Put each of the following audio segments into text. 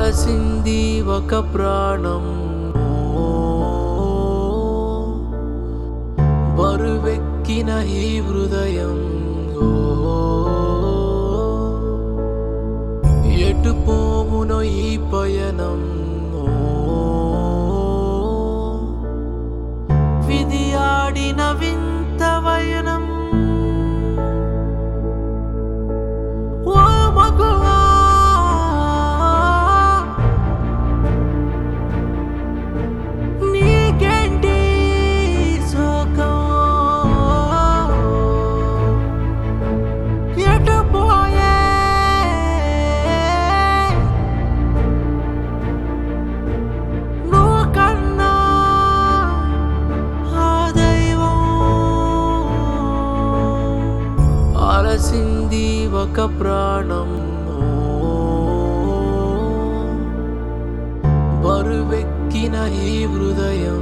అలసింది ఒక ప్రాణం, బరువెక్కిన ఈ హృదయం, ఎటు పోవునో ఈ పయనం, విధి ఆడిన వింత వయనం. ఓ మగువా, నీకేంటి శోకం? ఎటు పోయే నువ్వు కన్నా ఆ దైవం? అలసింది ఒక ప్రాణం, బరువెక్కిన ఈ హృదయం,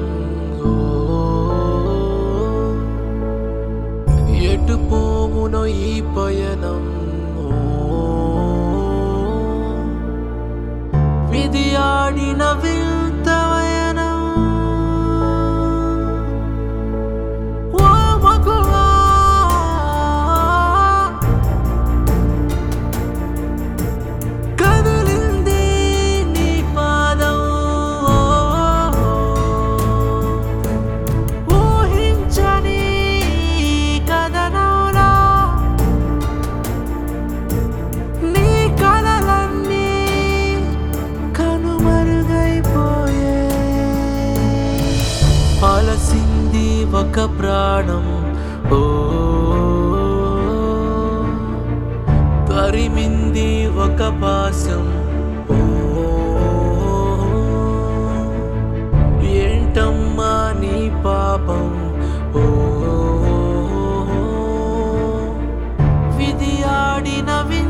ఎటు పోవునో ఈ పయనం, విధి ఆడిన వింత వయనం. ఓ మగువా, కదిలింది నీ పాదం, ఊహించని కథనంలో నీ కలలన్నీ కనుమరుగైపోయే. అలసింది ఒక ప్రాణం, ఓ తరిమింది ఒక పాశం, ఓ ఏంటమ్మా నీ పాపం, ఓ విధి ఆడిన